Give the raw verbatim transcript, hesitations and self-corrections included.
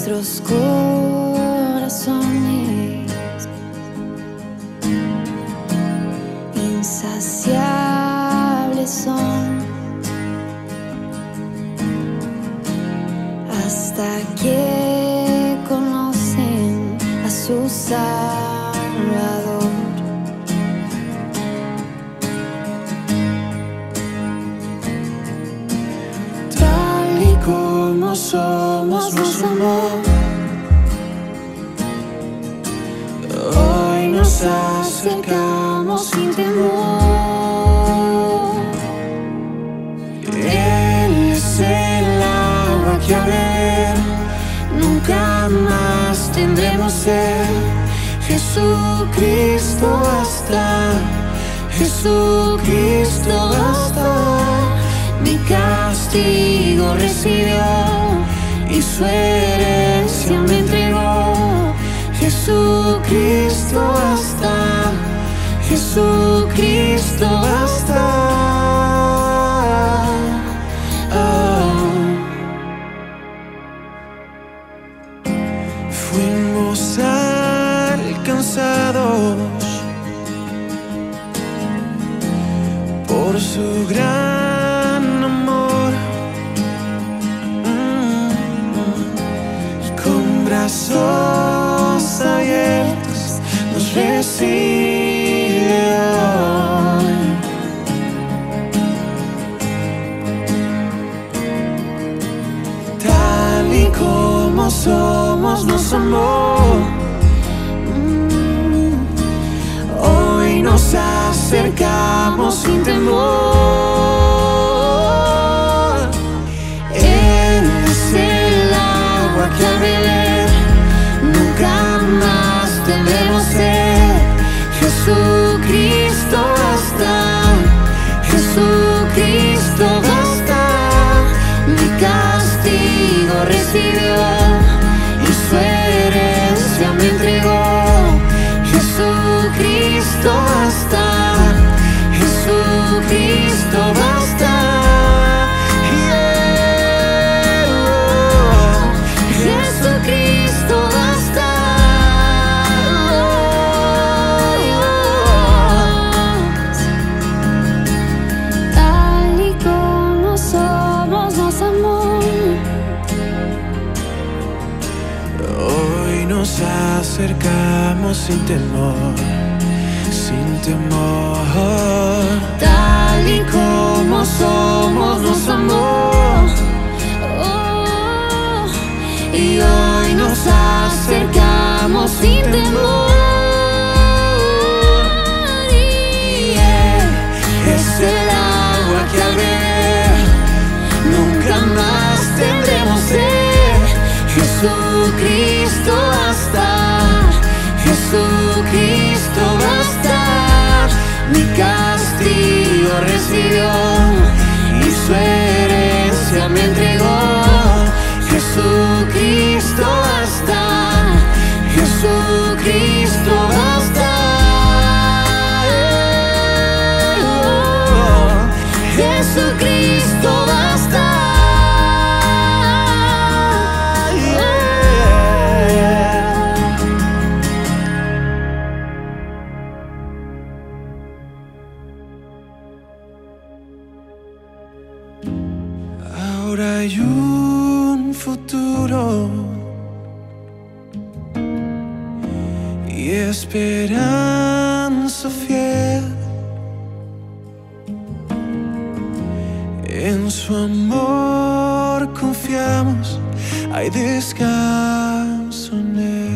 nuestros corazones insaciables son hasta que conocen a su Salvador. Tal y como somos nos amó, hoy nos acercamos sin temor. Él es el agua que a beber nunca más tendremos sed. Jesucristo basta, Jesucristo basta. Mi castigo recibió y su herencia me entregó. Jesucristo basta, Jesucristo basta. Oh. Fuimos alcanzados por su gran amor, mm-hmm. Con brazos abiertos nos recibe hoy. Tal y como somos nos amó, mm. Hoy nos acercamos sin temor. Él es el agua que al beber nunca más tendremos sed. Jesucristo basta, Jesucristo basta. Mi castigo recibió y su herencia me entregó. Jesucristo basta, Jesucristo basta. Yeah. Jesucristo basta. Tal y como somos nos amó, hoy nos acercamos sin temor, sin temor. Tal y como somos nos amó, oh, y hoy nos acercamos sin temor. Y Él es el agua que al beber nunca más tendremos sed. Jesucristo basta, Jesucristo basta. Mi castigo recibió y su herencia me entregó. Jesucristo basta, Jesucristo basta. Oh, Jesucristo basta. Ahora hay un futuro y esperanza fiel. En su amor confiamos, hay descanso en Él.